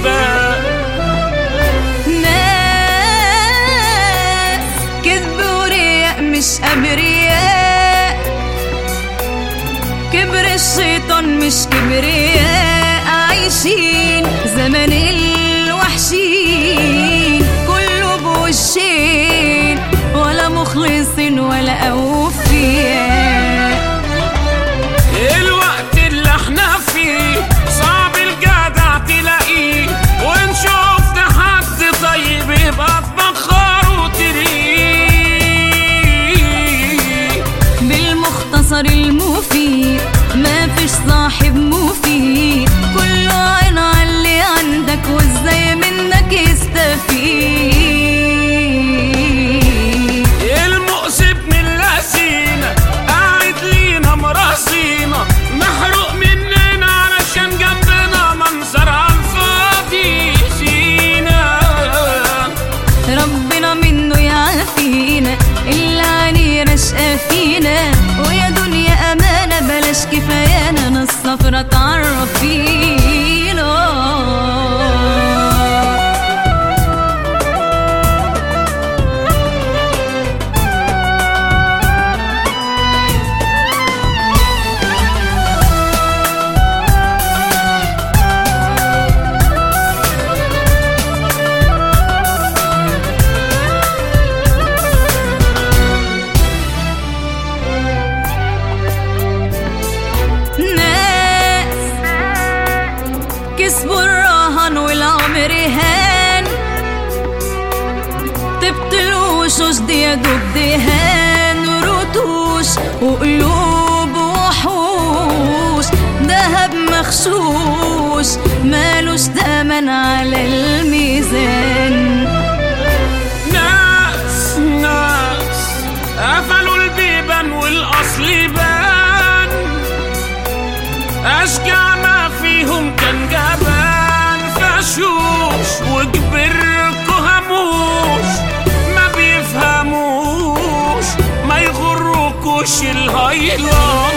يبان. ناس كذب ورياء مش أبرياء، كبر الشيطان مش كبرياء، عايشين زمن الوحشين كله بوشين، ولا مخلصين ولا أوفياء. الوقت اللي احنا فيه صعب الجدع تلاقيه، وان شفت حد طيب يبقى تبخر وتريه. بالمختصر المفيد مفيش صاحب مفيد، كله عين على اللي عندك وازاي منك يستفيد. المؤسف من اللذينة قاعد لينا مراسينا، محروق مننا علشان جنبنا منظر عالفاضي فينا. ربنا منه يعافينا، اللي عليه رشقة فينا، ويا دنيا أمانة بلاش كفايانا، ناس صفرة تعرف فينا. كسبوا الرهن والعمر هان، تبطلوش دي يا دوب دهان، رتوش وقلوب وحوش، دهب مغشوش مالوش تمن على الميزان. ناس قفلوا البيبان والاصل بان، اشجع ما فيهم كان جبان، فشوش وكبركوا هموش، ما بيفهموش ما يغركوش الهيلان.